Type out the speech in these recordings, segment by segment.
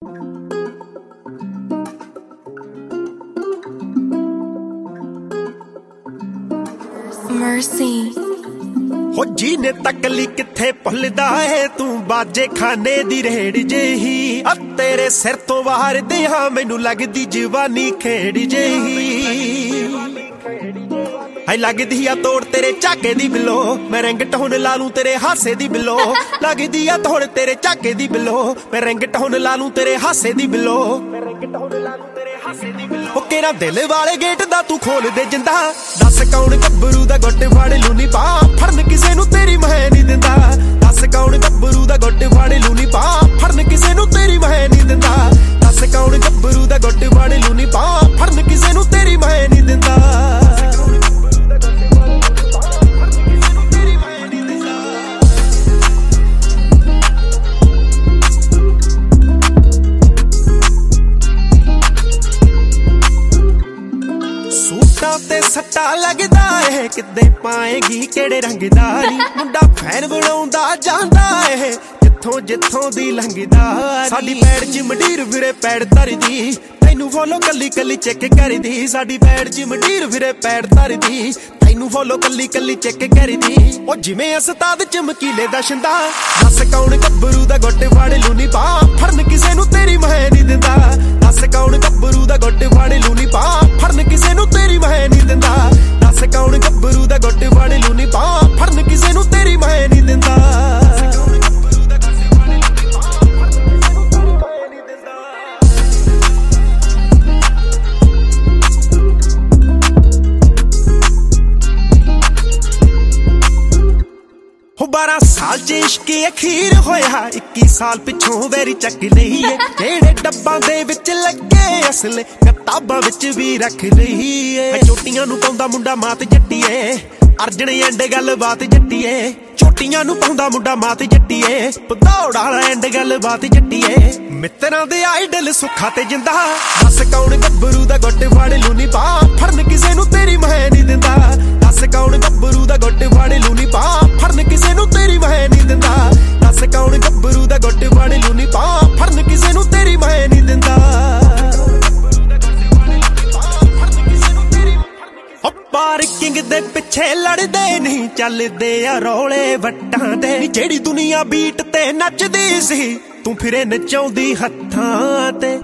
Mercy हो जी ने तकली किथे भुलदा है तू बाजे खाने दी रेड़ जेही तेरे सिर तो बाहर दिया मैनू लगदी जवानी खेड़ जेही हाय लगदी आ तोड़ तेरे झाके दी बिलो मैं रिंग टोन ला लूं तेरे हासे दी बिलो लगदी आ तोड़ तेरे झाके दी बिलो मैं रिंग टोन ला लूं तेरे हासे दी बिलो केरा दिल वाले गेट दा तू खोल दे जिंदा दस कौन गब्बरू दा गुट फाड़ लू नी पा फड़न किसे नू तेरी मैं नहीं दिंदा दस कौन गब्बरू दा गुट फाड़ लू नी पा फड़न किसे नू तेरी मैं नहीं दिंदा दस कौन गब्बरू दा गुट फाड़ लू नी पा फड़न किसे नू तेरी मैं नहीं दिंदा ते सट्टा लगदा है किदे पाएगी केड़े रंग दा नी मुंडा फैन बनाउंदा जांदा है जिथों जिथों दी लंघदा साडी पैड़ च मंडीर फिरे पैड़ धरदी तैनू फॉलो कल्ली कल्ली चेक करदी साडी पैड़ च मंडीर फिरे पैड़ धरदी तैनू फॉलो कल्ली कल्ली चेक करदी ओ जिवें उस्ताद चमकीले दा शिंदा दस कौन गब्बरू दा गुट फाड़ लू नी पा फड़न किसे नू तेरी मैं नहीं दिंदा दस कौन गब्बरू दा गुट फाड़ लू नी पा फड़न किसे नू तेरी मैं नहीं दिंदा दस कौन गब्बरू दा गुट फाड़ लू नी पा फड़न किसे नू तेरी मैं नहीं दिंदा हो 12 साल च इश्क अखीर होया 21 साल पिछों वैरी चक लई है जेड़े डब्बां दे विच लगे असले किताबां विच भी रख लई है चोटियां नू पाउंदा मुंडा मात जट्टीए अर्जन एंड गल बात जट्टीए चोटियां नू पाउंदा मुंडा मात जट्टीए भदौड़ वाला एंड गल बात जट्टीए मित्रां दे आइडल सुखा ते जिंदा दस कौन गब्बरू दा गुट फाड़ लू नी पा फड़न किसे नू तेरी मैं नहीं दिंदा दस कौन गब्बरू दा गुट फाड़ लू नी पा फड़न किसे नू तेरी मैं नहीं दिंदा दस कौन गब्बरू दा गुट फाड़ लू नी पा फड़न किसे नू तेरी मैं नहीं दिंदा पार्किंग दे पिछे लड़दे नहीं चलदे आ रौले वट्टां दे जेड़ी दुनिया बीट ते नचदी सी तू फिरे नचाउंदी हत्थां ते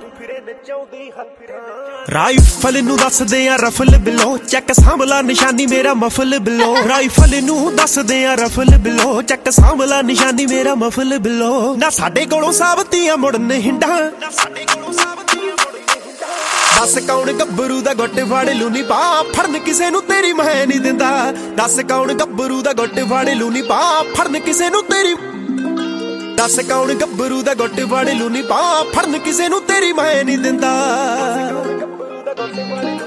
राइफल नू दसदे आ रफल बिलो चैक सांभला निशानी मेरा मफल बिलो राइफल नू दसदे आ रफल बिलो चैक सांभला निशानी मेरा मफल बिलो ना साडे कोलों साबतियां मुड़न हिंडा ना साडे कोलों साबतियां दस कौन गब्बरू दा गुट फाड़ लू नी पा फड़न किसे नू तेरी मैं नहीं दिंदा दस कौन गब्बरू दा गुट फाड़ लू नी पा फड़न किसे नू तेरी दस कौन गब्बरू दा गुट फाड़ लू नी पा फड़न किसे नू तेरी मैं नहीं दिंदा।